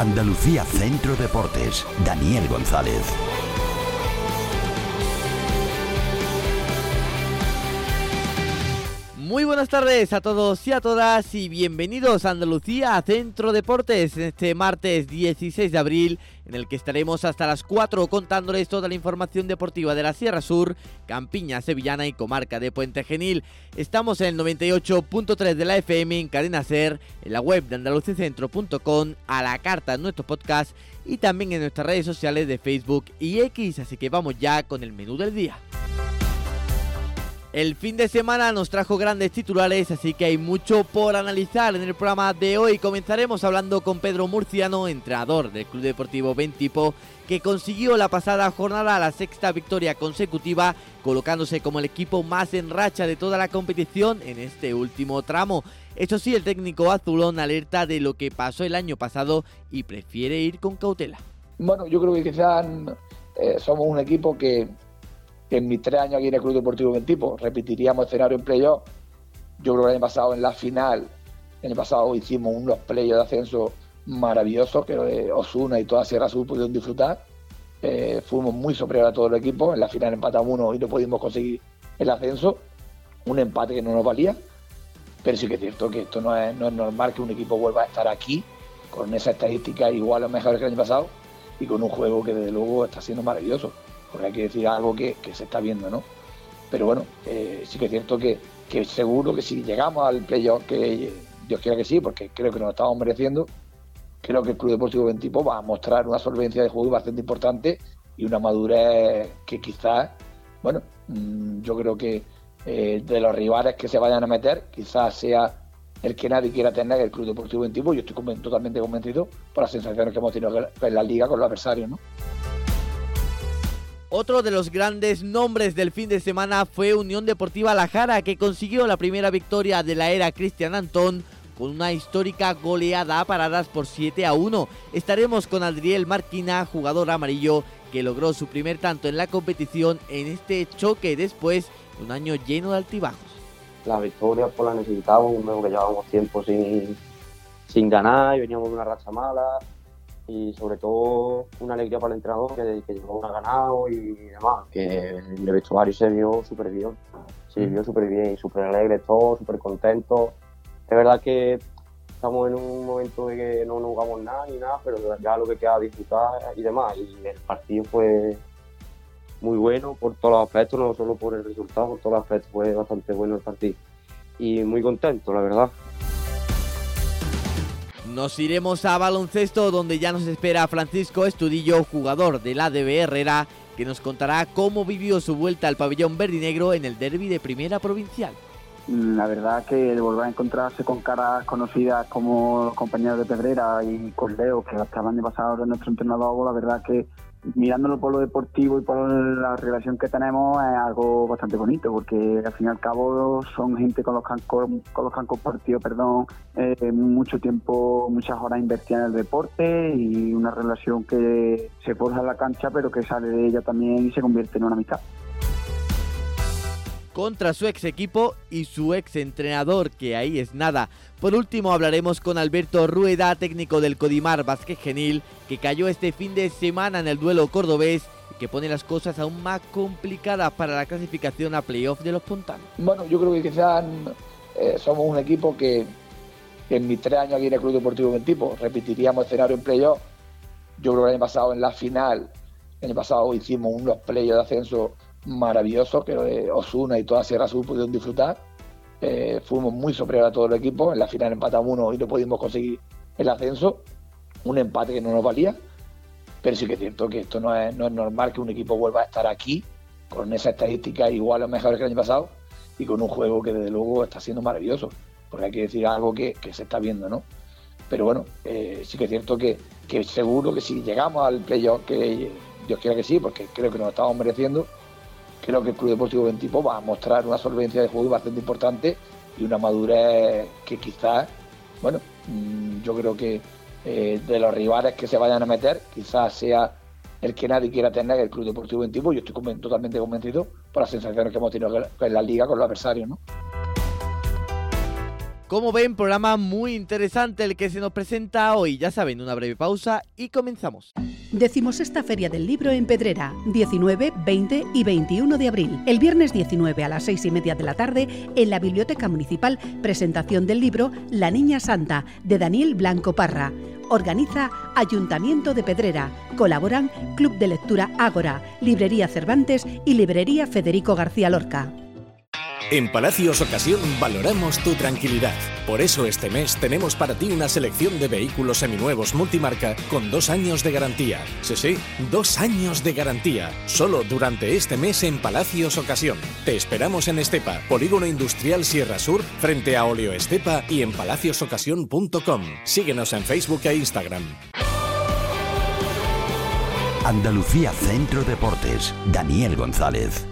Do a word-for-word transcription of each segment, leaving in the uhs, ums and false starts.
Andalucía Centro Deportes, Daniel González. Muy buenas tardes a todos y a todas y bienvenidos a Andalucía Centro Deportes en este martes dieciséis de abril, en el que estaremos hasta las cuatro contándoles toda la información deportiva de la Sierra Sur, Campiña, Sevillana y comarca de Puente Genil. Estamos en el noventa y ocho punto tres de la F M en Cadena Ser, en la web de andaluciacentro punto com, a la carta en nuestro podcast y también en nuestras redes sociales de Facebook y X, así que vamos ya con el menú del día. El fin de semana nos trajo grandes titulares, así que hay mucho por analizar en el programa de hoy. Comenzaremos hablando con Pedro Murciano, entrenador del Club Deportivo Bentipo, que consiguió la pasada jornada la sexta victoria consecutiva, colocándose como el equipo más en racha de toda la competición en este último tramo. Eso sí, el técnico azulón alerta de lo que pasó el año pasado y prefiere ir con cautela. Bueno, yo creo que quizás eh, somos un equipo que... en mis tres años aquí en el Club Deportivo Bentipo repetiríamos escenario en playoff. Yo creo que el año pasado en la final, el año pasado hicimos unos playoffs de ascenso maravillosos que Osuna y toda Sierra Sur pudieron disfrutar. Eh, fuimos muy superiores a todo el equipo. En la final empatamos uno y no pudimos conseguir el ascenso. Un empate que no nos valía. Pero sí que es cierto que esto no es, no es normal que un equipo vuelva a estar aquí con esa estadística igual o mejor que el año pasado y con un juego que desde luego está siendo maravilloso. Porque hay que decir algo que, que se está viendo, ¿no? Pero bueno, eh, sí que es cierto que, que seguro que si llegamos al playoff, que Dios quiera que sí, porque creo que nos lo estamos mereciendo, creo que el Club Deportivo Bentipo va a mostrar una solvencia de juego bastante importante y una madurez que quizás, bueno, mmm, yo creo que eh, de los rivales que se vayan a meter, quizás sea el que nadie quiera tener el Club Deportivo Bentipo. Yo estoy conven- totalmente convencido por las sensaciones que hemos tenido en la liga con los adversarios, ¿no? Otro de los grandes nombres del fin de semana fue Unión Deportiva La Jara, que consiguió la primera victoria de la era Cristian Antón con una histórica goleada a paradas por siete a uno. Estaremos con Adriel Marquina, jugador amarillo, que logró su primer tanto en la competición en este choque después de un año lleno de altibajos. La victoria pues la necesitábamos, luego que llevábamos tiempo sin, sin ganar y veníamos de una racha mala. Y sobre todo una alegría para el entrenador que, que llegó a ganado y demás, que el vestuario se vio súper bien, se vio súper bien y súper alegre todo, súper contento. Es verdad que estamos en un momento de que no nos jugamos nada ni nada, pero ya lo que queda disfrutar y demás. Y el partido fue muy bueno por todos los aspectos, no solo por el resultado, por todos los aspectos fue bastante bueno el partido. Y muy contento, la verdad. Nos iremos a baloncesto, donde ya nos espera Francisco Estudillo, jugador del A D B Herrera, que nos contará cómo vivió su vuelta al pabellón verdinegro en el derbi de Primera Provincial. La verdad que el volver a encontrarse con caras conocidas como los compañeros de Pedrera y con Leo, que hasta el año pasado era nuestro entrenador, la verdad que mirándolo por lo deportivo y por la relación que tenemos es algo bastante bonito, porque al fin y al cabo son gente con los que han, con los que han compartido perdón, eh, mucho tiempo, muchas horas invertidas en el deporte y una relación que se forja en la cancha pero que sale de ella también y se convierte en una amistad. Contra su ex equipo y su ex entrenador, que ahí es nada. Por último hablaremos con Alberto Rueda, técnico del Codimar Básquet Genil, que cayó este fin de semana en el duelo cordobés y que pone las cosas aún más complicadas para la clasificación a playoff de los puntanos. Bueno, yo creo que quizás eh, somos un equipo que en mis tres años aquí en el Club Deportivo Bentipo repetiríamos escenario en playoff. Yo creo que el año pasado en la final, el año pasado hicimos unos playoffs de ascenso maravilloso que eh, Osuna y toda Sierra Sur pudieron disfrutar. Eh, fuimos muy superiores a todo el equipo. En la final empatamos uno y no pudimos conseguir el ascenso. Un empate que no nos valía. Pero sí que es cierto que esto no es, no es normal que un equipo vuelva a estar aquí con esa estadística igual o mejor que el año pasado y con un juego que desde luego está siendo maravilloso. Porque hay que decir algo que, que se está viendo, ¿no? Pero bueno, eh, sí que es cierto que, que seguro que si llegamos al playoff, que Dios quiera que sí, porque creo que nos lo estamos mereciendo, creo que el Club Deportivo Bentipo va a mostrar una solvencia de juego bastante importante y una madurez que quizás, bueno, yo creo que eh, de los rivales que se vayan a meter, quizás sea el que nadie quiera tener el Club Deportivo Bentipo. Yo estoy conven- totalmente convencido por las sensaciones que hemos tenido en la liga con los adversarios, ¿no? Como ven, programa muy interesante el que se nos presenta hoy. Ya saben, una breve pausa y comenzamos. Decimosexta Feria del Libro en Pedrera, diecinueve, veinte y veintiuno de abril. El viernes diecinueve a las seis y media de la tarde, en la Biblioteca Municipal, presentación del libro La Niña Santa, de Daniel Blanco Parra. Organiza Ayuntamiento de Pedrera. Colaboran Club de Lectura Ágora, Librería Cervantes y Librería Federico García Lorca. En Palacios Ocasión valoramos tu tranquilidad. Por eso este mes tenemos para ti una selección de vehículos seminuevos multimarca con dos años de garantía. Sí, sí, dos años de garantía. Solo durante este mes en Palacios Ocasión. Te esperamos en Estepa, Polígono Industrial Sierra Sur, frente a Oleo Estepa y en palacios ocasión punto com. Síguenos en Facebook e Instagram. Andalucía Centro Deportes, Daniel González.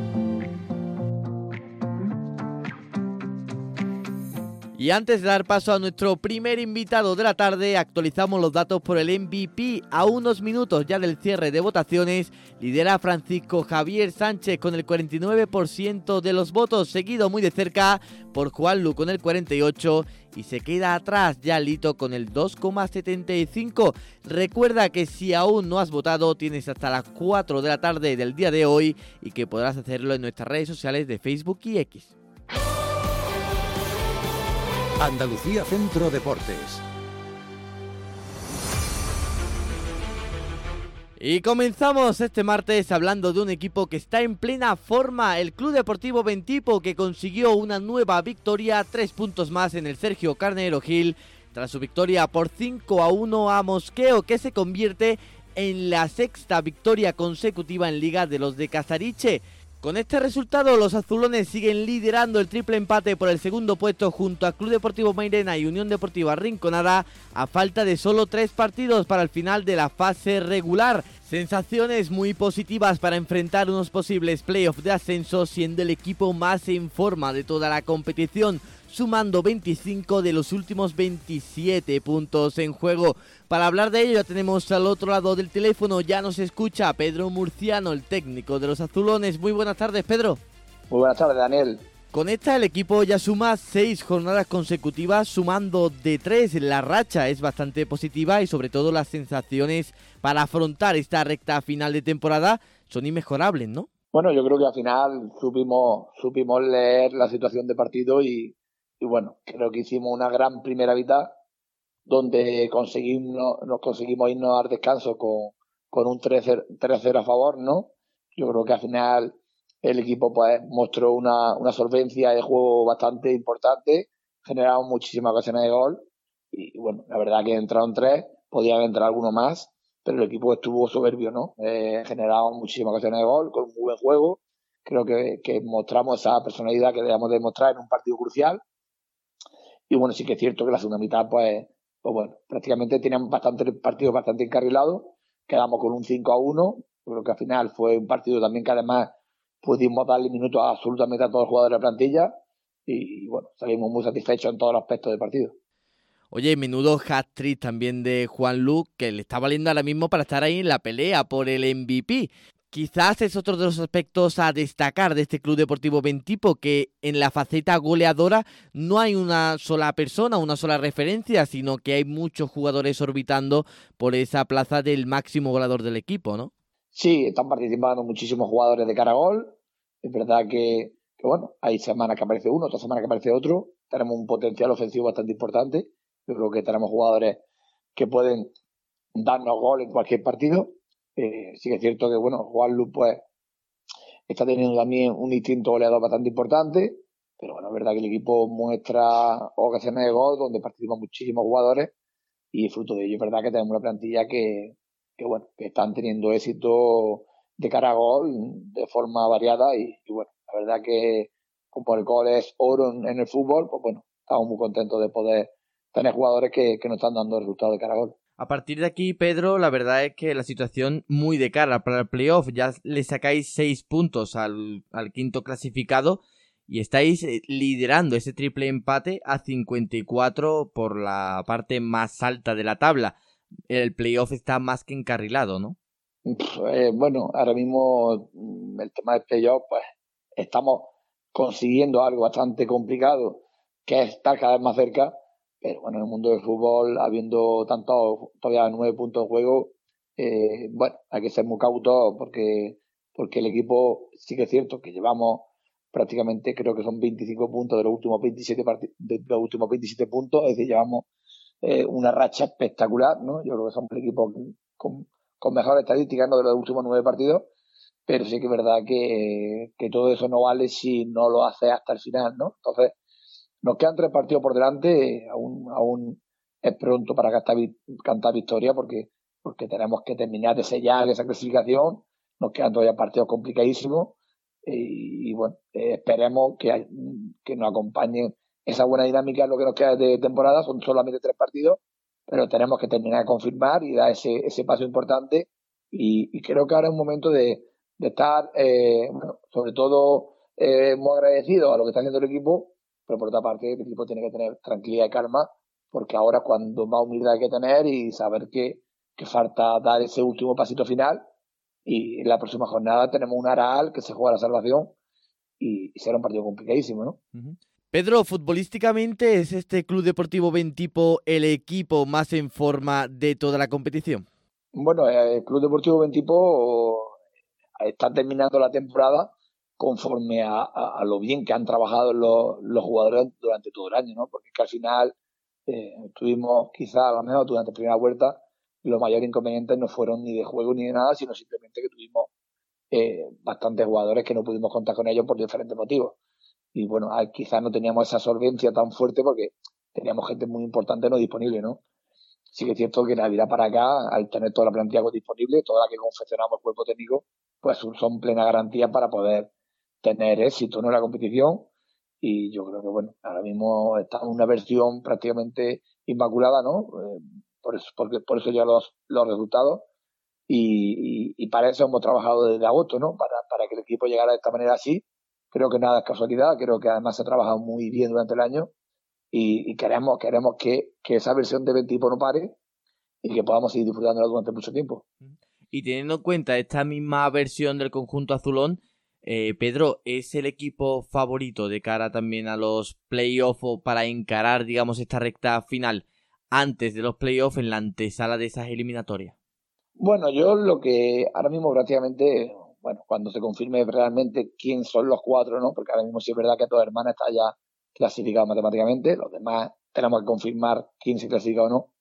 Y antes de dar paso a nuestro primer invitado de la tarde, actualizamos los datos por el M V P. A unos minutos ya del cierre de votaciones, lidera Francisco Javier Sánchez con el cuarenta y nueve por ciento de los votos, seguido muy de cerca por Juanlu con el cuarenta y ocho por ciento y se queda atrás ya Lito con el dos coma setenta y cinco por ciento. Recuerda que si aún no has votado, tienes hasta las cuatro de la tarde del día de hoy y que podrás hacerlo en nuestras redes sociales de Facebook y X. Andalucía Centro Deportes. Y comenzamos este martes hablando de un equipo que está en plena forma, el Club Deportivo Bentipo, que consiguió una nueva victoria, tres puntos más en el Sergio Carnero Gil, tras su victoria por cinco a uno a Mosqueo, que se convierte en la sexta victoria consecutiva en Liga de los de Casariche. Con este resultado, los azulones siguen liderando el triple empate por el segundo puesto junto a Club Deportivo Mairena y Unión Deportiva Rinconada, a falta de solo tres partidos para el final de la fase regular. Sensaciones muy positivas para enfrentar unos posibles playoffs de ascenso, siendo el equipo más en forma de toda la competición, sumando veinticinco de los últimos veintisiete puntos en juego. Para hablar de ello ya tenemos al otro lado del teléfono, ya nos escucha Pedro Murciano, el técnico de los azulones. Muy buenas tardes, Pedro. Muy buenas tardes, Daniel. Con esta el equipo ya suma seis jornadas consecutivas, sumando de tres. La racha es bastante positiva y sobre todo las sensaciones para afrontar esta recta final de temporada son inmejorables, ¿no? Bueno, yo creo que al final supimos, supimos leer la situación de partido y, y bueno, creo que hicimos una gran primera mitad donde conseguimos, nos conseguimos irnos al descanso con, con un tres cero a favor, ¿no? Yo creo que al final el equipo pues mostró una, una solvencia de juego bastante importante, generamos muchísimas ocasiones de gol y bueno, la verdad que entraron tres, podían entrar alguno más, pero el equipo estuvo soberbio, ¿no? Eh, generamos muchísimas ocasiones de gol, con un muy buen juego, creo que, que mostramos esa personalidad que debíamos demostrar en un partido crucial y bueno, sí que es cierto que la segunda mitad pues Pues bueno, prácticamente teníamos bastante partidos bastante encarrilados, quedamos con un cinco a uno, creo que al final fue un partido también que además pudimos darle minutos a absolutamente a todos los jugadores de la plantilla y, y bueno, salimos muy satisfechos en todos los aspectos del partido. Oye, menudo hat-trick también de Juanlu, que le está valiendo ahora mismo para estar ahí en la pelea por el M V P. Quizás es otro de los aspectos a destacar de este Club Deportivo Bentipo, que en la faceta goleadora no hay una sola persona, una sola referencia, sino que hay muchos jugadores orbitando por esa plaza del máximo goleador del equipo, ¿no? Sí, están participando muchísimos jugadores de cara a gol. Es verdad que, que bueno, hay semanas que aparece uno, otras semanas que aparece otro. Tenemos un potencial ofensivo bastante importante. Yo creo que tenemos jugadores que pueden darnos gol en cualquier partido. Eh, sí que es cierto que, bueno, Juanlu pues está teniendo también un instinto goleador bastante importante, pero bueno, es verdad que el equipo muestra ocasiones de gol donde participan muchísimos jugadores y fruto de ello es verdad que tenemos una plantilla que, que bueno, que están teniendo éxito de cara a gol de forma variada y, y bueno, la verdad que como el gol es oro en, en el fútbol, pues bueno, estamos muy contentos de poder tener jugadores que, que nos están dando resultados de cara a gol. A partir de aquí, Pedro, la verdad es que la situación muy de cara para el playoff. Ya le sacáis seis puntos al, al quinto clasificado y estáis liderando ese triple empate a cincuenta y cuatro por la parte más alta de la tabla. El playoff está más que encarrilado, ¿no? Eh, bueno, ahora mismo el tema del playoff, pues estamos consiguiendo algo bastante complicado, que es estar cada vez más cerca, pero bueno, en el mundo del fútbol, habiendo tanto, todavía nueve puntos de juego, eh, bueno, hay que ser muy cautos porque, porque el equipo sí que es cierto que llevamos prácticamente, creo que son veinticinco puntos de los últimos veintisiete, part- de los últimos veintisiete puntos, es decir, llevamos eh, una racha espectacular, ¿no? Yo creo que somos el equipo con, con mejores estadísticas, ¿no?, de los últimos nueve partidos, pero sí que es verdad que, que todo eso no vale si no lo haces hasta el final, ¿no? Entonces, nos quedan tres partidos por delante, aún, aún es pronto para cantar, cantar victoria porque, porque tenemos que terminar de sellar esa clasificación, nos quedan todavía partidos complicadísimos y, y bueno, eh, esperemos que, que nos acompañen esa buena dinámica en lo que nos queda de temporada, son solamente tres partidos, pero tenemos que terminar de confirmar y dar ese, ese paso importante y, y creo que ahora es un momento de, de estar, eh, bueno, sobre todo eh, muy agradecidos a lo que está haciendo el equipo, pero por otra parte el equipo tiene que tener tranquilidad y calma, porque ahora cuando más humildad hay que tener y saber que, que falta dar ese último pasito final y en la próxima jornada tenemos un Aral que se juega la salvación y, y será un partido complicadísimo, ¿no? Uh-huh. Pedro, futbolísticamente, ¿es este Club Deportivo Bentipo el equipo más en forma de toda la competición? Bueno, el Club Deportivo Bentipo está terminando la temporada conforme a, a, a lo bien que han trabajado los, los jugadores durante todo el año, ¿no? Porque es que al final eh, tuvimos quizá a lo mejor durante la primera vuelta los mayores inconvenientes no fueron ni de juego ni de nada, sino simplemente que tuvimos eh, bastantes jugadores que no pudimos contar con ellos por diferentes motivos. Y bueno, quizás no teníamos esa solvencia tan fuerte porque teníamos gente muy importante no disponible, ¿no? Sí que es cierto que Navidad para acá, al tener toda la plantilla disponible, toda la que confeccionamos el cuerpo técnico, pues son plena garantía para poder tener éxito, ¿no?, en la competición. Y yo creo que, bueno, ahora mismo está en una versión prácticamente inmaculada, ¿no? Eh, por eso, porque, por eso ya los, los resultados. Y, y, y para eso hemos trabajado desde agosto, ¿no? Para, para que el equipo llegara de esta manera así. Creo que nada es casualidad, creo que además se ha trabajado muy bien durante el año y, y queremos, queremos que, que esa versión de Bentipo no pare y que podamos seguir disfrutándola durante mucho tiempo. Y teniendo en cuenta esta misma versión del conjunto azulón, eh, Pedro, ¿es el equipo favorito de cara también a los playoffs o para encarar, digamos, esta recta final antes de los playoffs en la antesala de esas eliminatorias? Bueno, yo lo que ahora mismo prácticamente, bueno, cuando se confirme realmente quién son los cuatro, ¿no? Porque ahora mismo sí es verdad que Toda Hermana está ya clasificado matemáticamente, los demás tenemos que confirmar quién se clasifica o no.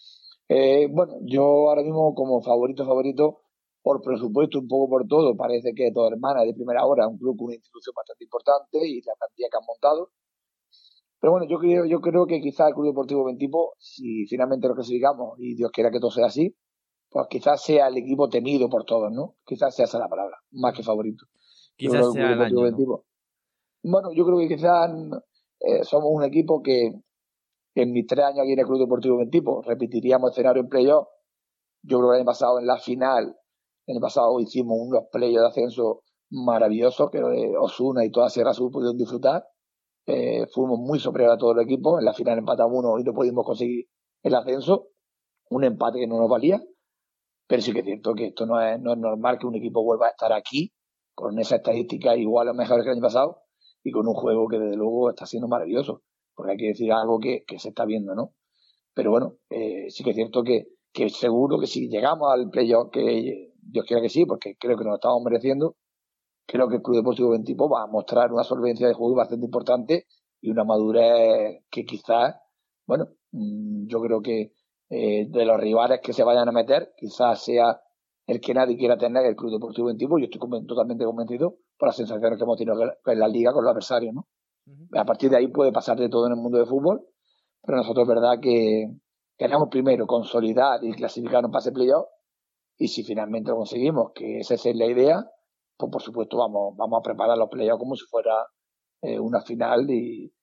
Eh, bueno, yo ahora mismo como favorito, favorito, por presupuesto, un poco por todo, parece que Toda Hermana de primera hora, un club con una institución bastante importante y la plantilla que han montado. Pero bueno, yo creo, yo creo que quizás el Club Deportivo Bentipo, si finalmente lo clasificamos y Dios quiera que todo sea así, pues quizás sea el equipo temido por todos, ¿no? Quizás sea esa la palabra, más que favorito. Quizás sea el, el año, ¿no? Bueno, yo creo que quizás eh, somos un equipo que en mis tres años aquí en el Club Deportivo Bentipo repetiríamos escenario en playoff. Yo creo que el año pasado en la final, el año pasado hicimos unos playoffs de ascenso maravillosos que Osuna y toda Sierra Sur pudieron disfrutar. Eh, fuimos muy superiores a todo el equipo. En la final empatamos uno y no pudimos conseguir el ascenso. Un empate que no nos valía. Pero sí que es cierto que esto no es, no es normal que un equipo vuelva a estar aquí con esa estadística igual o mejor que el año pasado y con un juego que desde luego está siendo maravilloso. Porque hay que decir algo que, que se está viendo, ¿no? Pero bueno, eh, sí que es cierto que, que seguro que si llegamos al playoff, que Dios quiera que sí, porque creo que nos lo estamos mereciendo, creo que el Club Deportivo Bentipo va a mostrar una solvencia de juego bastante importante y una madurez que quizás, bueno, yo creo que eh, de los rivales que se vayan a meter, quizás sea el que nadie quiera tener el Club Deportivo Bentipo. Yo estoy totalmente convencido por las sensaciones que hemos tenido en la liga con los adversarios, ¿no? Uh-huh. A partir de ahí puede pasar de todo en el mundo del fútbol, pero nosotros es verdad que queremos primero consolidar y clasificarnos para ese playoff y si finalmente lo conseguimos, que esa es la idea, pues por supuesto vamos, vamos a preparar los playoffs como si fuera eh, una final y,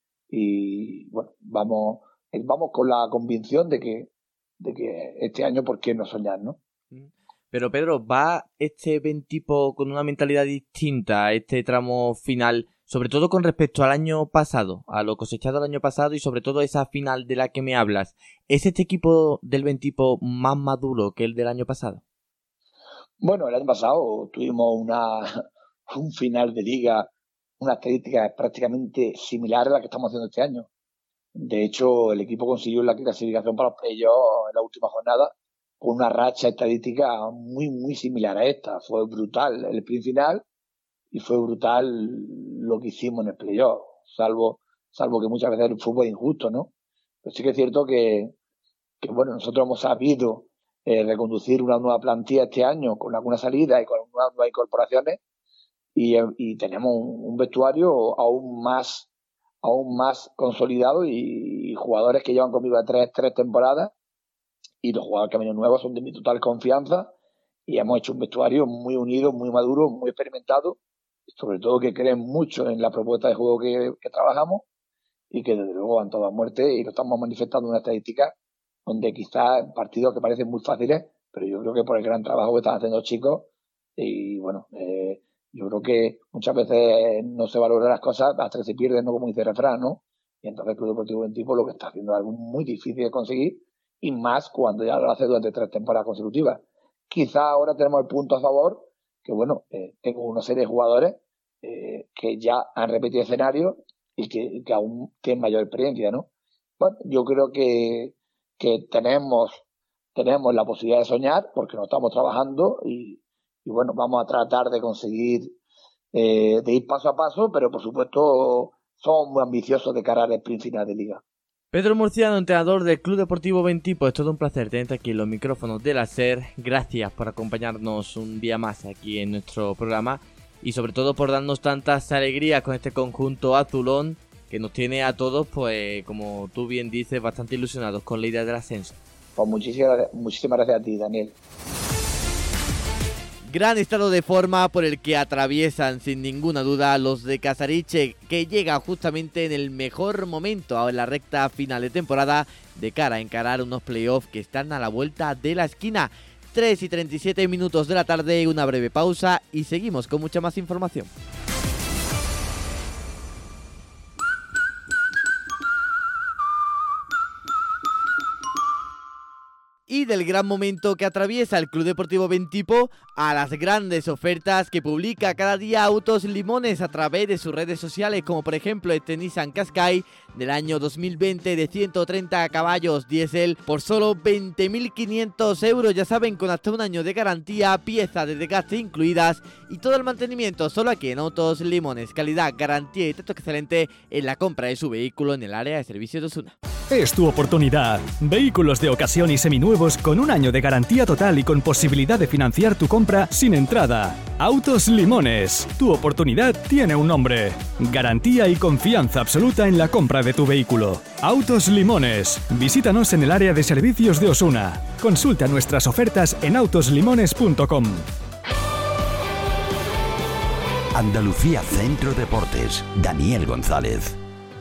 y bueno, vamos, vamos con la convicción de que, de que este año, ¿por qué no soñar, no? Pero Pedro, ¿va este Bentipo con una mentalidad distinta a este tramo final, sobre todo con respecto al año pasado, a lo cosechado el año pasado y sobre todo esa final de la que me hablas? ¿Es este equipo del Bentipo más maduro que el del año pasado? Bueno, el año pasado tuvimos una, un final de liga, una estadística prácticamente similar a la que estamos haciendo este año. De hecho, el equipo consiguió la clasificación para los playoffs en la última jornada con una racha estadística muy, muy similar a esta. Fue brutal el sprint final y fue brutal lo que hicimos en el playoff, salvo, salvo que muchas veces el fútbol es injusto, ¿no? Pero sí que es cierto que, que bueno, nosotros hemos sabido eh, reconducir una nueva plantilla este año con alguna salida y con nuevas, nuevas incorporaciones y, y tenemos un, un vestuario aún más aún más consolidado y, y jugadores que llevan conmigo tres, tres temporadas y los jugadores que han venido nuevos son de mi total confianza y hemos hecho un vestuario muy unido, muy maduro, muy experimentado, sobre todo que creen mucho en la propuesta de juego que, que trabajamos y que desde luego van todos a muerte y lo estamos manifestando en una estadística donde quizás partidos que parecen muy fáciles, pero yo creo que por el gran trabajo que están haciendo los chicos y bueno, eh, yo creo que muchas veces no se valoran las cosas hasta que se pierden, ¿no? Como dice el refrán, ¿no? Y entonces el Club Deportivo Ventipo lo que está haciendo es algo muy difícil de conseguir y más cuando ya lo hace durante tres temporadas consecutivas. Quizá ahora tenemos el punto a favor, que bueno, eh, tengo una serie de jugadores eh, que ya han repetido escenario y que, que aún tienen mayor experiencia, ¿no? Bueno, yo creo que, que tenemos, tenemos la posibilidad de soñar porque no estamos trabajando y Y bueno, vamos a tratar de conseguir, eh, de ir paso a paso, pero por supuesto somos muy ambiciosos de cara al sprint final de liga. Pedro Murciano, entrenador del Club Deportivo Ventipo, es todo un placer tenerte aquí en los micrófonos de la SER. Gracias por acompañarnos un día más aquí en nuestro programa y sobre todo por darnos tantas alegrías con este conjunto azulón que nos tiene a todos, pues como tú bien dices, bastante ilusionados con la idea del ascenso. Pues muchísimas, muchísimas gracias a ti, Daniel. Gran estado de forma por el que atraviesan sin ninguna duda los de Casariche, que llega justamente en el mejor momento en la recta final de temporada de cara a encarar unos playoffs que están a la vuelta de la esquina. tres y treinta y siete minutos de la tarde, una breve pausa y seguimos con mucha más información. Y del gran momento que atraviesa el Club Deportivo Ventipo a las grandes ofertas que publica cada día Autos Limones a través de sus redes sociales, como por ejemplo este Nissan Qashqai del año dos mil veinte de ciento treinta caballos diésel por solo veinte mil quinientos euros, ya saben, con hasta un año de garantía, piezas de desgaste incluidas y todo el mantenimiento solo aquí en Autos Limones. Calidad, garantía y trato excelente en la compra de su vehículo en el área de servicio de Osuna. Es tu oportunidad. Vehículos de ocasión y seminuevos con un año de garantía total y con posibilidad de financiar tu compra sin entrada. Autos Limones. Tu oportunidad tiene un nombre. Garantía y confianza absoluta en la compra de tu vehículo. Autos Limones. Visítanos en el área de servicios de Osuna. Consulta nuestras ofertas en autos limones punto com. Andalucía Centro Deportes. Daniel González.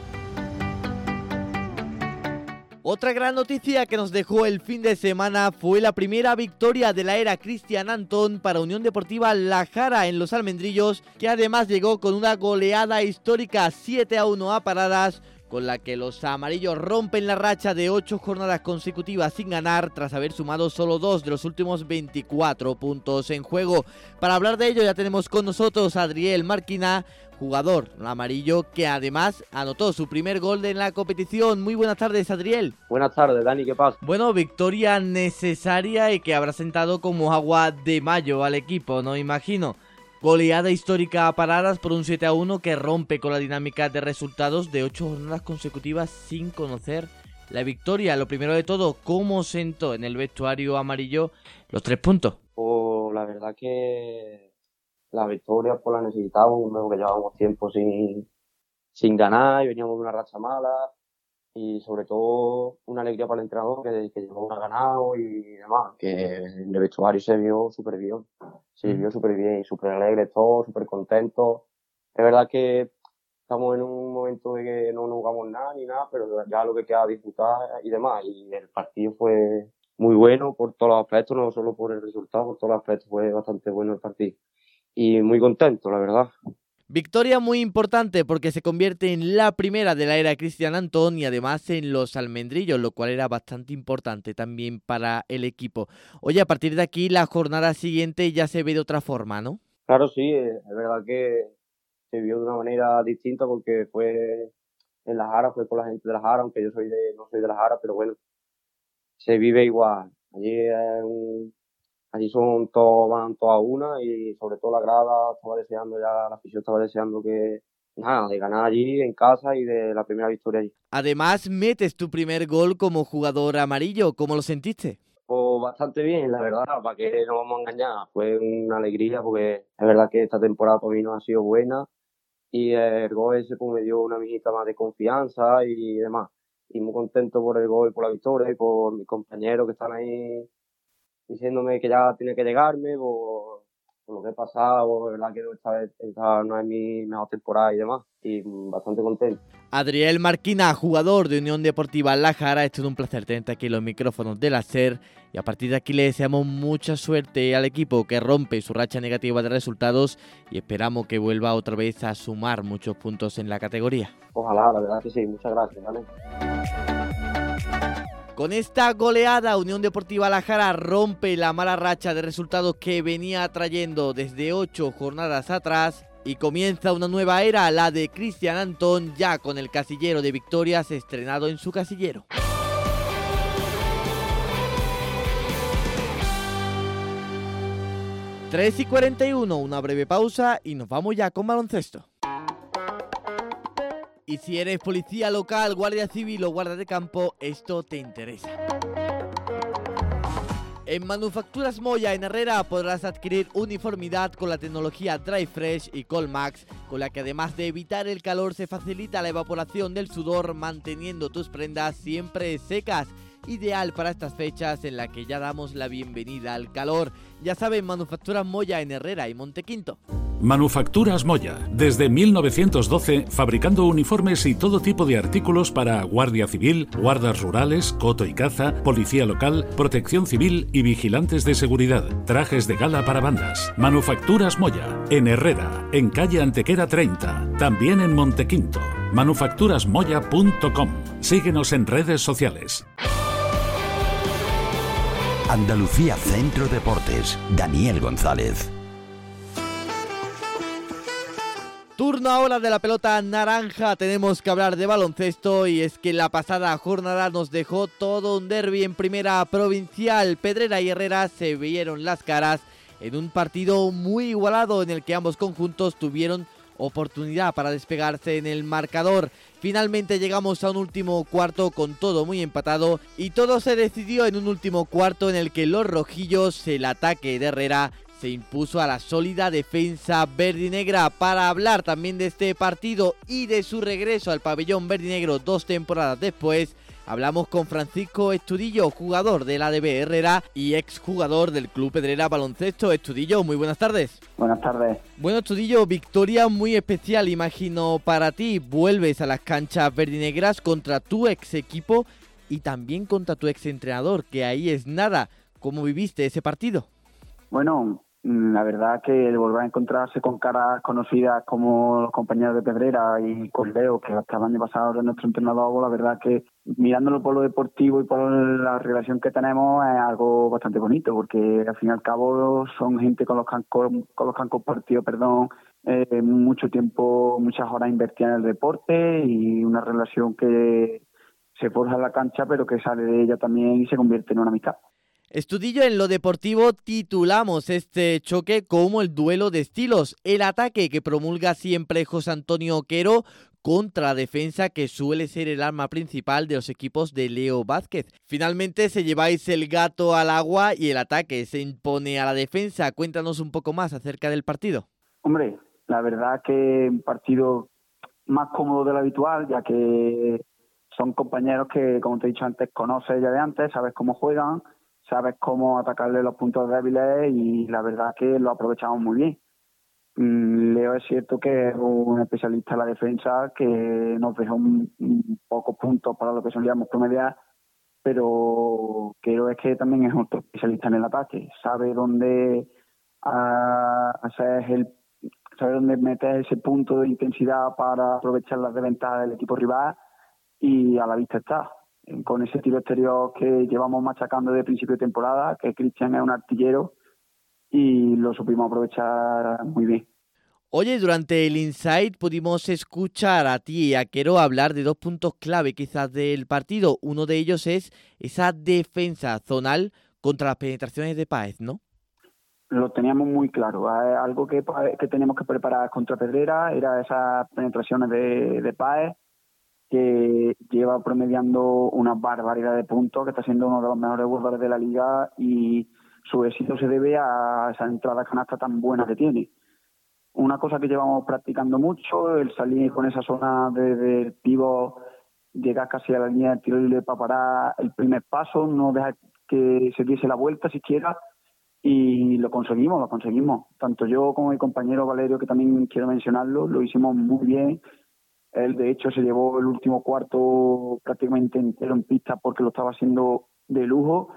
Otra gran noticia que nos dejó el fin de semana fue la primera victoria de la era Cristian Antón para Unión Deportiva La Jara en Los Almendrillos, que además llegó con una goleada histórica siete a uno a paradas, con la que los amarillos rompen la racha de ocho jornadas consecutivas sin ganar tras haber sumado solo dos de los últimos veinticuatro puntos en juego. Para hablar de ello ya tenemos con nosotros a Adriel Marquina, jugador amarillo que además anotó su primer gol en la competición. Muy buenas tardes, Adriel. Buenas tardes, Dani, ¿qué pasa? Bueno, victoria necesaria y que habrá sentado como agua de mayo al equipo, ¿no? Imagino. Goleada histórica a paradas por un siete a uno que rompe con la dinámica de resultados de ocho jornadas consecutivas sin conocer la victoria. Lo primero de todo, ¿cómo sentó en el vestuario amarillo los tres puntos? Pues la verdad que la victoria pues la necesitábamos, luego que llevábamos tiempo sin, sin ganar y veníamos de una racha mala y sobre todo una alegría para el entrenador que, que llegó a ganado y demás, que en el vestuario se vio súper bien, se vio súper bien y súper alegre todo, súper contento. Es verdad que estamos en un momento de que no, no jugamos nada ni nada, pero ya lo que queda es disfrutar y demás, y el partido fue muy bueno por todos los aspectos, no solo por el resultado, por todos los aspectos fue bastante bueno el partido. Y muy contento, la verdad. Victoria muy importante porque se convierte en la primera de la era Cristian Antón y además en Los Almendrillos, lo cual era bastante importante también para el equipo. Oye, a partir de aquí la jornada siguiente ya se ve de otra forma, ¿no? Claro, sí, es verdad que se vio de una manera distinta porque fue en Las Aras, fue con la gente de Las Aras, aunque yo soy de, no soy de Las Aras, pero bueno, se vive igual. Allí es un, allí son todos, van todos a una y sobre todo la grada estaba deseando ya, la afición estaba deseando que, nada, de ganar allí en casa y de la primera victoria allí. Además, metes tu primer gol como jugador amarillo. ¿Cómo lo sentiste? Pues bastante bien, la verdad, para que no vamos a engañar. Fue una alegría porque es verdad que esta temporada para mí no ha sido buena y el gol ese pues, me dio una mijita más de confianza y demás. Y muy contento por el gol y por la victoria y por mis compañeros que están ahí diciéndome que ya tiene que llegarme por, por lo que he pasado, verdad que esta vez esta no es mi mejor temporada y demás, y bastante contento. Adriel Marquina, jugador de Unión Deportiva La Jara, es todo un placer tenerte aquí en los micrófonos de la SER y a partir de aquí le deseamos mucha suerte al equipo que rompe su racha negativa de resultados y esperamos que vuelva otra vez a sumar muchos puntos en la categoría. Ojalá, la verdad que sí, muchas gracias, ¿vale? Con esta goleada, Unión Deportiva La Jara rompe la mala racha de resultados que venía trayendo desde ocho jornadas atrás y comienza una nueva era, la de Cristian Antón, ya con el casillero de victorias estrenado en su casillero. tres y cuarenta y uno, una breve pausa y nos vamos ya con baloncesto. Y si eres policía local, guardia civil o guardia de campo, esto te interesa. En Manufacturas Moya en Herrera podrás adquirir uniformidad con la tecnología Dry Fresh y Colmax, con la que además de evitar el calor se facilita la evaporación del sudor manteniendo tus prendas siempre secas. Ideal para estas fechas en las que ya damos la bienvenida al calor. Ya saben, Manufacturas Moya en Herrera y Montequinto. Manufacturas Moya, desde mil novecientos doce, fabricando uniformes y todo tipo de artículos para Guardia Civil, guardas rurales, coto y caza, policía local, protección civil y vigilantes de seguridad. Trajes de gala para bandas. Manufacturas Moya, en Herrera, en calle Antequera treinta, también en Montequinto. manufacturas moya punto com. Síguenos en redes sociales. Andalucía Centro Deportes, Daniel González. Turno ahora de la pelota naranja, tenemos que hablar de baloncesto y es que la pasada jornada nos dejó todo un derbi en primera provincial. Pedrera y Herrera se vieron las caras en un partido muy igualado en el que ambos conjuntos tuvieron oportunidad para despegarse en el marcador. Finalmente llegamos a un último cuarto con todo muy empatado y todo se decidió en un último cuarto en el que los rojillos, el ataque de Herrera, se impuso a la sólida defensa verdinegra. Para hablar también de este partido y de su regreso al pabellón verdinegro dos temporadas después, hablamos con Francisco Estudillo, jugador del A D B Herrera y exjugador del Club Pedrera Baloncesto. Estudillo, muy buenas tardes. Buenas tardes. Bueno, Estudillo, victoria muy especial, imagino, para ti. Vuelves a las canchas verdinegras contra tu ex equipo y también contra tu ex entrenador, que ahí es nada. ¿Cómo viviste ese partido? Bueno, la verdad que el volver a encontrarse con caras conocidas como los compañeros de Pedrera y con Leo, que hasta el año pasado era nuestro entrenador, la verdad que mirándolo por lo deportivo y por la relación que tenemos es algo bastante bonito, porque al fin y al cabo son gente con los que han, con los que han compartido, perdón, eh, mucho tiempo, muchas horas invertidas en el deporte y una relación que se forja en la cancha, pero que sale de ella también y se convierte en una amistad. Estudillo, en lo deportivo titulamos este choque como el duelo de estilos, el ataque que promulga siempre José Antonio Oquero contra la defensa que suele ser el arma principal de los equipos de Leo Vázquez. Finalmente se lleváis el gato al agua y el ataque se impone a la defensa. Cuéntanos un poco más acerca del partido. Hombre, la verdad que un partido más cómodo de lo habitual, ya que son compañeros que, como te he dicho antes, conoces ya de antes, sabes cómo juegan, sabes cómo atacarle los puntos débiles y la verdad que lo aprovechamos muy bien. Leo es cierto que es un especialista en la defensa que nos dejó un, un pocos puntos para lo que solíamos promediar, pero creo es que también es otro especialista en el ataque. Sabe dónde uh, hacer el, sabe dónde meter ese punto de intensidad para aprovechar las desventajas del equipo rival y a la vista está. Con ese tiro exterior que llevamos machacando desde principio de temporada, que Cristian es un artillero y lo supimos aprovechar muy bien. Oye, durante el Insight pudimos escuchar a ti y a Quero hablar de dos puntos clave quizás del partido. Uno de ellos es esa defensa zonal contra las penetraciones de Páez, ¿no? Lo teníamos muy claro. Algo que, que teníamos que preparar contra Pedrera era esas penetraciones de, de Páez, que lleva promediando una barbaridad de puntos, que está siendo uno de los mejores jugadores de la liga, y su éxito se debe a esa entrada canasta tan buena que tiene. Una cosa que llevamos practicando mucho, el salir con esa zona desde el pivot, llegar casi a la línea de tiro libre para parar el primer paso, no dejar que se diese la vuelta siquiera, y lo conseguimos, lo conseguimos. Tanto yo como mi compañero Valerio, que también quiero mencionarlo, lo hicimos muy bien. Él, de hecho, se llevó el último cuarto prácticamente entero en pista porque lo estaba haciendo de lujo,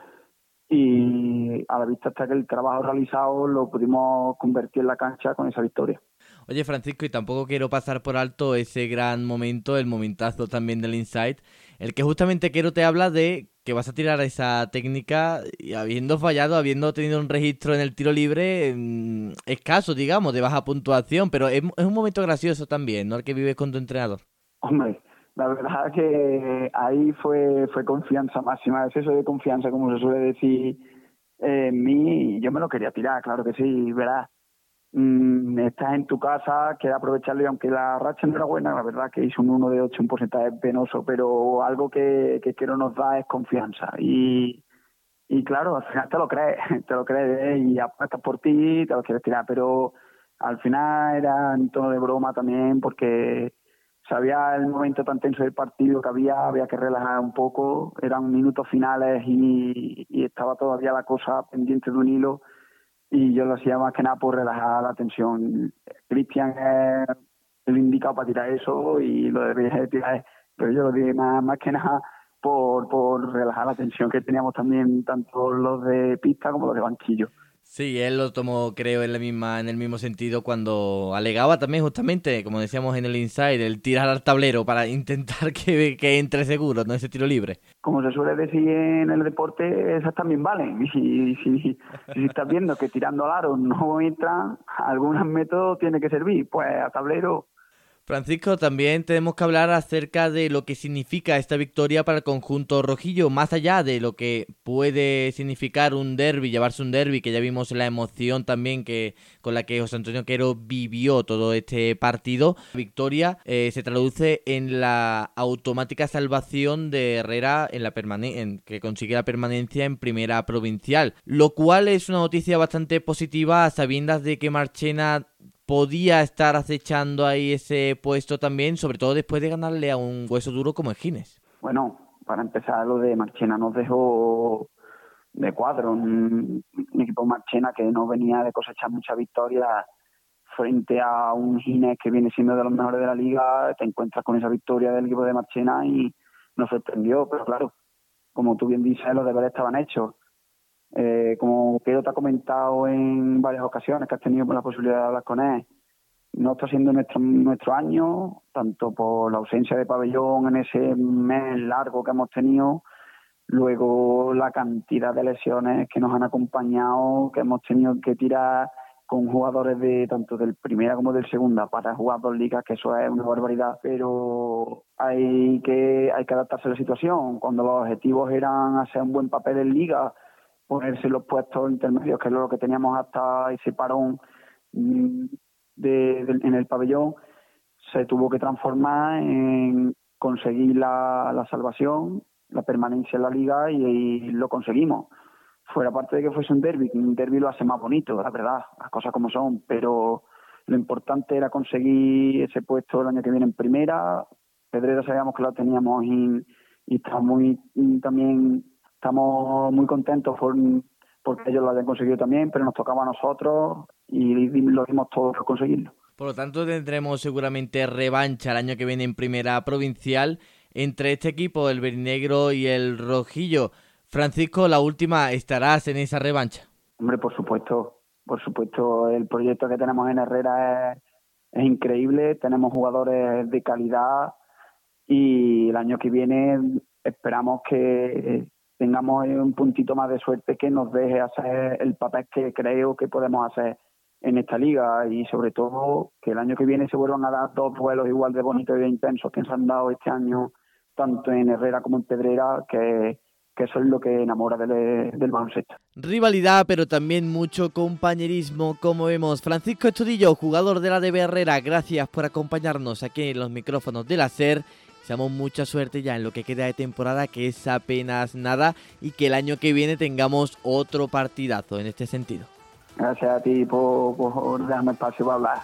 y a la vista está que el trabajo realizado lo pudimos convertir en la cancha con esa victoria. Oye, Francisco, y tampoco quiero pasar por alto ese gran momento, el momentazo también del Insight, el que justamente Quero te habla de que vas a tirar esa técnica y habiendo fallado, habiendo tenido un registro en el tiro libre mmm, escaso, digamos, de baja puntuación, pero es, es un momento gracioso también, ¿no?, el que vives con tu entrenador. Hombre, la verdad que ahí fue fue confianza máxima, es eso de confianza, como se suele decir eh, en mí, y yo me lo quería tirar, claro que sí, verás. Mm, estás en tu casa, queda aprovecharlo, y aunque la racha no era buena, la verdad que hizo un uno de ocho, un porcentaje penoso, pero algo que, que Quero nos da es confianza, y, y claro, al final te lo crees, te lo crees, ¿eh? Y apuestas por ti, te lo quieres tirar, pero al final era en tono de broma también, porque sabía el momento tan tenso del partido que había, había que relajar un poco, eran minutos finales y, y estaba todavía la cosa pendiente de un hilo, y yo lo hacía más que nada por relajar la tensión. Cristian es el indicado para tirar eso y lo debería tirar, pero yo lo dije más, más que nada por, por relajar la tensión que teníamos también tanto los de pista como los de banquillo. Sí, él lo tomó, creo, en la misma, en el mismo sentido cuando alegaba también justamente, como decíamos en el Inside, el tirar al tablero para intentar que, que entre seguro, no ese tiro libre. Como se suele decir en el deporte, esas también valen. Y si, si, si estás viendo que tirando al aro no entra, algún método tiene que servir, pues a tablero. Francisco, también tenemos que hablar acerca de lo que significa esta victoria para el conjunto rojillo, más allá de lo que puede significar un derbi, llevarse un derbi, que ya vimos la emoción también que con la que José Antonio Quero vivió todo este partido. La victoria eh, se traduce en la automática salvación de Herrera en la permane- en, que consigue la permanencia en primera provincial, lo cual es una noticia bastante positiva a sabiendas de que Marchena podía estar acechando ahí ese puesto también, sobre todo después de ganarle a un hueso duro como el Gines. Bueno, para empezar, lo de Marchena nos dejó de cuadro. Un, un equipo Marchena que no venía de cosechar muchas victorias frente a un Gines que viene siendo de los mejores de la liga. Te encuentras con esa victoria del equipo de Marchena y nos sorprendió, pero claro, como tú bien dices, los deberes estaban hechos. Eh, como Quero te ha comentado en varias ocasiones que has tenido la posibilidad de hablar con él, no está siendo nuestro nuestro año, tanto por la ausencia de pabellón en ese mes largo que hemos tenido, luego la cantidad de lesiones que nos han acompañado, que hemos tenido que tirar con jugadores de tanto del primera como del segunda para jugar dos ligas, que eso es una barbaridad, pero hay que hay que adaptarse a la situación. Cuando los objetivos eran hacer un buen papel en liga, ponerse los puestos intermedios, que es lo que teníamos hasta ese parón de, de, en el pabellón, se tuvo que transformar en conseguir la, la salvación, la permanencia en la liga, y, y lo conseguimos. Fuera parte de que fuese un derbi, un derbi lo hace más bonito, la verdad, las cosas como son, pero lo importante era conseguir ese puesto el año que viene en primera. Pedrera sabíamos que lo teníamos y, y está muy y también estamos muy contentos por porque ellos lo habían conseguido también, pero nos tocaba a nosotros y lo dimos todo por conseguirlo. Por lo tanto, tendremos seguramente revancha el año que viene en primera provincial entre este equipo, el verdinegro y el rojillo. Francisco, la última, ¿estarás en esa revancha? Hombre, por supuesto, por supuesto. El proyecto que tenemos en Herrera es, es increíble, tenemos jugadores de calidad y el año que viene esperamos que tengamos un puntito más de suerte que nos deje hacer el papel que creo que podemos hacer. en esta liga, y sobre todo que el año que viene se vuelvan a dar dos duelos igual de bonitos y de intensos que se han dado este año tanto en Herrera como en Pedrera, que, que eso es lo que enamora del, del baloncesto. Rivalidad, pero también mucho compañerismo, como vemos. Francisco Estudillo, jugador de la D B Herrera, gracias por acompañarnos aquí en los micrófonos de la SER. Deseamos mucha suerte ya en lo que queda de temporada, que es apenas nada, y que el año que viene tengamos otro partidazo en este sentido. Gracias a ti por, por darme espacio para hablar.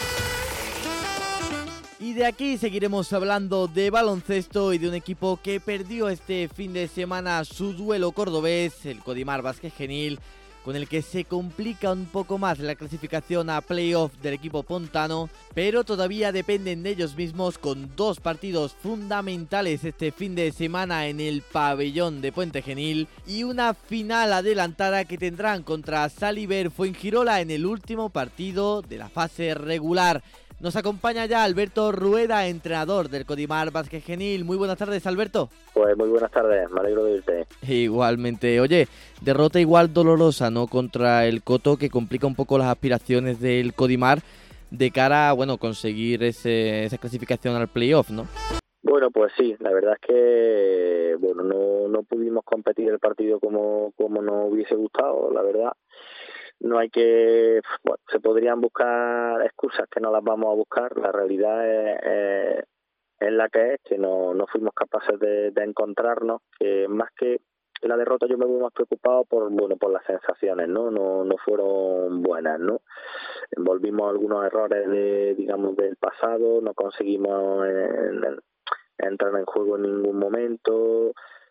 Y de aquí seguiremos hablando de baloncesto y de un equipo que perdió este fin de semana su duelo cordobés, el Codimar Básquet Genil, con el que se complica un poco más la clasificación a playoff del equipo pontano, pero todavía dependen de ellos mismos, con dos partidos fundamentales este fin de semana en el pabellón de Puente Genil y una final adelantada que tendrán contra Saliver Fuengirola en el último partido de la fase regular. Nos acompaña ya Alberto Rueda, entrenador del Codimar Básquet Genil. Muy buenas tardes, Alberto. Pues muy buenas tardes, me alegro de irte. Igualmente. Oye, derrota igual dolorosa, ¿no?, contra el Coto, que complica un poco las aspiraciones del Codimar de cara a, bueno, conseguir ese, esa clasificación al playoff, ¿no? Bueno, pues sí, la verdad es que bueno, no, no pudimos competir el partido como, como nos hubiese gustado, la verdad. No hay que, bueno, se podrían buscar excusas que no las vamos a buscar. La realidad es, es, es la que es, que no, no fuimos capaces de, de encontrarnos. Que más que la derrota, yo me voy más preocupado por, bueno, por las sensaciones, ¿no? No, no fueron buenas, ¿no? Volvimos algunos errores de, digamos, del pasado, no conseguimos en, en, entrar en juego en ningún momento.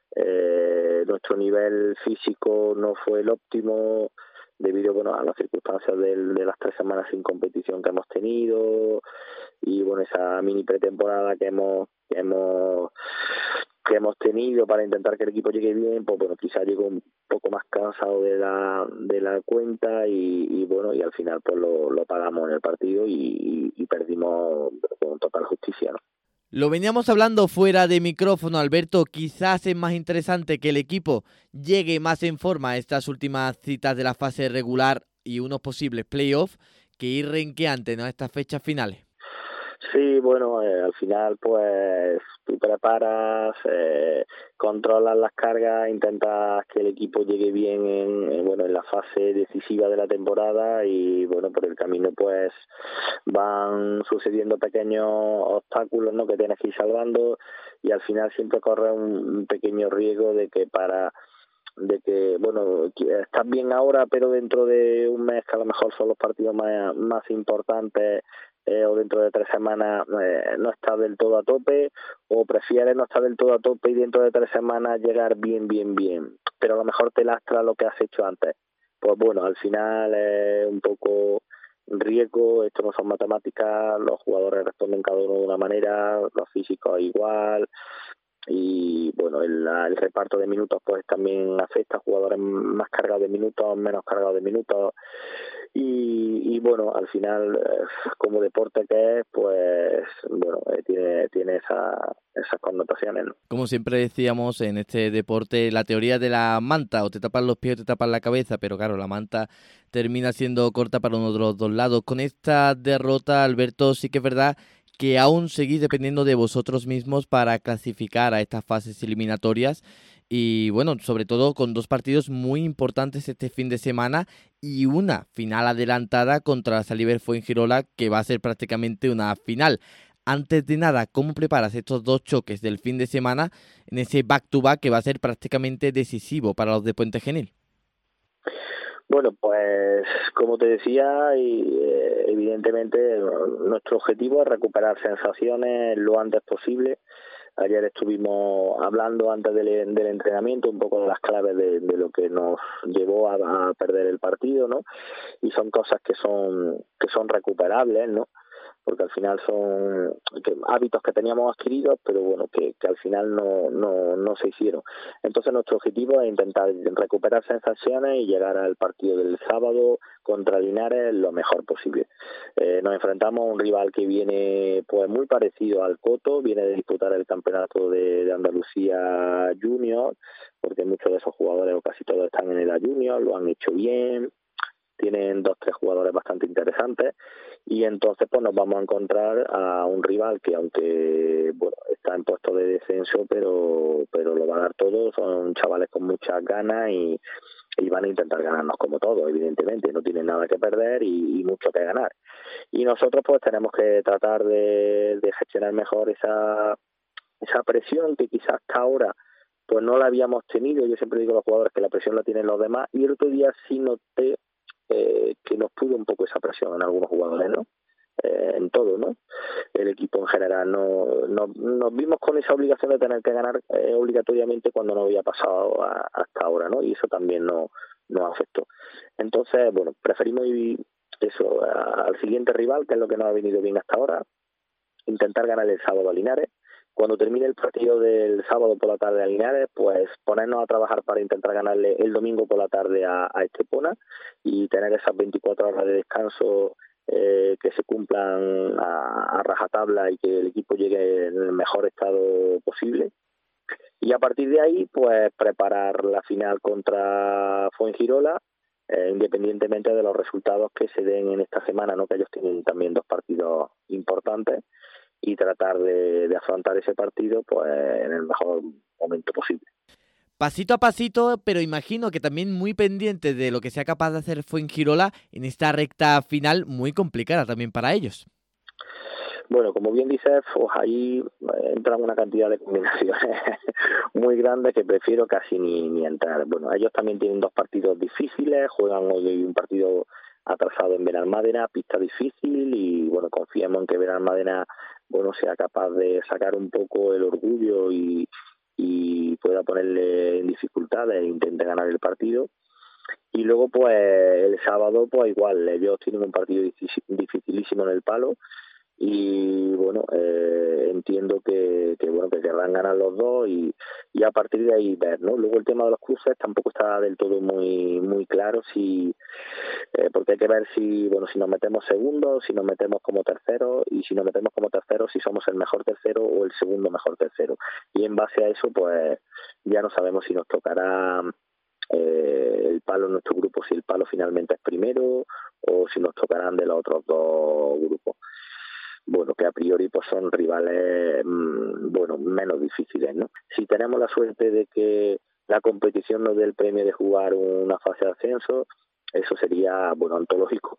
Eh, nuestro nivel físico no fue el óptimo, debido, bueno, a las circunstancias del, de las tres semanas sin competición que hemos tenido, y bueno, esa mini pretemporada que hemos que hemos que hemos tenido para intentar que el equipo llegue bien, pues bueno, quizá llegó un poco más cansado de la de la cuenta y, y bueno, y al final pues lo, lo pagamos en el partido y, y perdimos con total justicia, ¿no? Lo veníamos hablando fuera de micrófono, Alberto. Quizás es más interesante que el equipo llegue más en forma a estas últimas citas de la fase regular y unos posibles playoffs que ir renqueante, ¿no?, a estas fechas finales. Sí, bueno, eh, al final pues tú preparas, eh, controlas las cargas, intentas que el equipo llegue bien en, en, bueno, en la fase decisiva de la temporada, y bueno, por el camino pues van sucediendo pequeños obstáculos, ¿no?, que tienes que ir salvando, y al final siempre corres un, un pequeño riesgo de que para de que, bueno, estás bien ahora, pero dentro de un mes, que a lo mejor son los partidos más, más importantes, Eh, o dentro de tres semanas eh, no estás del todo a tope, o prefieres no estar del todo a tope y dentro de tres semanas llegar bien, bien, bien, pero a lo mejor te lastra lo que has hecho antes. Pues bueno, al final es un poco riesgo, esto no son matemáticas, los jugadores responden cada uno de una manera, los físicos igual, y bueno, el, el reparto de minutos pues también afecta a jugadores más cargados de minutos, menos cargados de minutos. Y, y bueno, al final, como deporte que es, pues bueno, eh, tiene tiene esa, esas connotaciones, ¿no? Como siempre decíamos, en este deporte, la teoría de la manta, o te tapan los pies o te tapan la cabeza, pero claro, la manta termina siendo corta para uno de los dos lados. Con esta derrota, Alberto, sí que es verdad que aún seguís dependiendo de vosotros mismos para clasificar a estas fases eliminatorias. Y bueno, sobre todo con dos partidos muy importantes este fin de semana y una final adelantada contra Saliver Fuengirola, que va a ser prácticamente una final. Antes de nada, ¿cómo preparas estos dos choques del fin de semana en ese back-to-back que va a ser prácticamente decisivo para los de Puente Genil? Bueno, pues como te decía, y, eh, evidentemente nuestro objetivo es recuperar sensaciones lo antes posible. Ayer estuvimos hablando antes del, del entrenamiento un poco de las claves de, de lo que nos llevó a, a perder el partido, ¿no? Y son cosas que son que son recuperables, ¿no? Porque al final son que, hábitos que teníamos adquiridos, pero bueno, que, que al final no, no, no se hicieron. Entonces nuestro objetivo es intentar recuperar sensaciones y llegar al partido del sábado contra Linares lo mejor posible. Eh, nos enfrentamos a un rival que viene pues muy parecido al Coto, viene de disputar el campeonato de, de Andalucía Junior, porque muchos de esos jugadores o casi todos están en edad junior, lo han hecho bien, tienen dos, tres jugadores bastante interesantes, y entonces pues nos vamos a encontrar a un rival que, aunque bueno, está en puesto de descenso, pero pero lo va a dar todo. Son chavales con muchas ganas y, y van a intentar ganarnos como todos, evidentemente. No tienen nada que perder y, y mucho que ganar. Y nosotros pues tenemos que tratar de, de gestionar mejor esa esa presión que quizás hasta ahora pues no la habíamos tenido. Yo siempre digo a los jugadores que la presión la tienen los demás, y el otro día sí noté eh, que nos pudo un poco esa presión en algunos jugadores, ¿no? Eh, en todo, ¿no? El equipo en general no, no nos vimos con esa obligación de tener que ganar eh, obligatoriamente cuando no había pasado a, hasta ahora, ¿no? Y eso también no nos afectó. Entonces, bueno, preferimos ir eso a, al siguiente rival, que es lo que nos ha venido bien hasta ahora, intentar ganar el sábado a Linares. Cuando termine el partido del sábado por la tarde a Linares, pues ponernos a trabajar para intentar ganarle el domingo por la tarde a, a Estepona, y tener esas veinticuatro horas de descanso eh, que se cumplan a, a rajatabla y que el equipo llegue en el mejor estado posible. Y a partir de ahí, pues preparar la final contra Fuengirola, eh, independientemente de los resultados que se den en esta semana, ¿no? Que ellos tienen también dos partidos importantes, y tratar de, de afrontar ese partido pues en el mejor momento posible. Pasito a pasito, pero imagino que también muy pendiente de lo que sea capaz de hacer Fuengirola en esta recta final muy complicada también para ellos. Bueno, como bien dices, pues ahí entran una cantidad de combinaciones muy grandes que prefiero casi ni, ni entrar. Bueno, ellos también tienen dos partidos difíciles, juegan hoy un partido atrasado en Benalmádena, pista difícil, y bueno, confiamos en que Benalmádena bueno sea capaz de sacar un poco el orgullo y, y pueda ponerle en dificultades e intente ganar el partido. Y luego pues el sábado pues igual, ellos tienen un partido dificilísimo en el Palo, y bueno, eh, entiendo que, que bueno que querrán ganar los dos, y, y a partir de ahí ver, ¿no? Luego el tema de los cruces tampoco está del todo muy muy claro, si eh, porque hay que ver si bueno si nos metemos segundos, si nos metemos como terceros, y si nos metemos como terceros, si somos el mejor tercero o el segundo mejor tercero, y en base a eso pues ya no sabemos si nos tocará eh, el Palo en nuestro grupo, si el Palo finalmente es primero, o si nos tocarán de los otros dos grupos. Bueno, que a priori pues son rivales mmm, bueno menos difíciles, ¿no? Si tenemos la suerte de que la competición nos dé el premio de jugar una fase de ascenso, eso sería bueno antológico,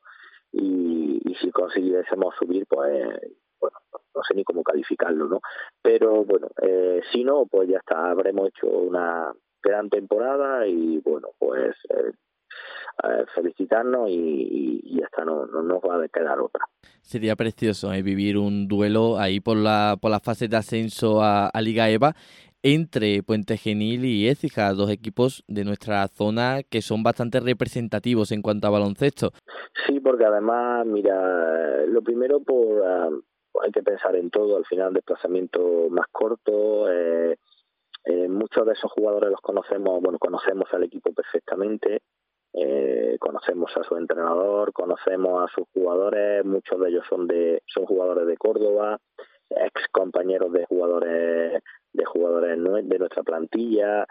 y, y si consiguiésemos subir, pues bueno, no sé ni cómo calificarlo, ¿no? Pero bueno, eh, si no, pues ya está, habremos hecho una gran temporada, y bueno, pues eh, eh, felicitarnos y, y, y ya está, no, no nos va a quedar otra. Sería precioso eh, vivir un duelo ahí por la por la fase de ascenso a, a Liga E V A entre Puente Genil y Écija, dos equipos de nuestra zona que son bastante representativos en cuanto a baloncesto. Sí, porque además, mira, lo primero por uh, hay que pensar en todo, al final desplazamiento más corto, eh, eh, muchos de esos jugadores los conocemos, bueno, conocemos al equipo perfectamente. Eh, conocemos a su entrenador, conocemos a sus jugadores, muchos de ellos son de son jugadores de Córdoba, ex compañeros de jugadores de jugadores de nuestra plantilla,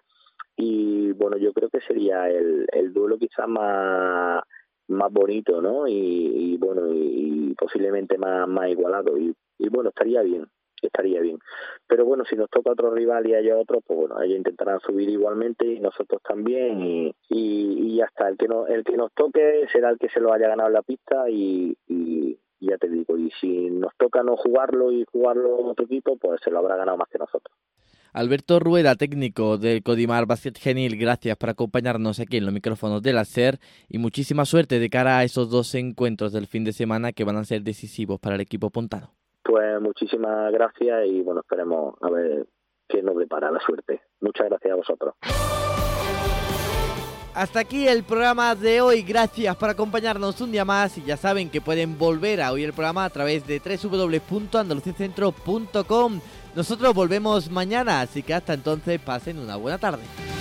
y bueno, yo creo que sería el, el duelo quizás más más bonito, ¿no? Y, y bueno, y, y posiblemente más más igualado, y, y bueno, estaría bien. estaría bien. Pero bueno, si nos toca otro rival y haya otro, pues bueno, ellos intentarán subir igualmente y nosotros también, y, y, y ya está. El que, no, el que nos toque será el que se lo haya ganado en la pista, y, y ya te digo, y si nos toca no jugarlo y jugarlo otro equipo, pues se lo habrá ganado más que nosotros. Alberto Rueda, técnico del Codimar Basket Genil, gracias por acompañarnos aquí en los micrófonos de la SER, y muchísima suerte de cara a esos dos encuentros del fin de semana que van a ser decisivos para el equipo pontano. Pues muchísimas gracias, y bueno, esperemos a ver qué nos depara la suerte. Muchas gracias a vosotros. Hasta aquí el programa de hoy, gracias por acompañarnos un día más, y ya saben que pueden volver a oír el programa a través de doble u doble u doble u punto andaluciacentro punto com. Nosotros volvemos mañana, así que hasta entonces pasen una buena tarde.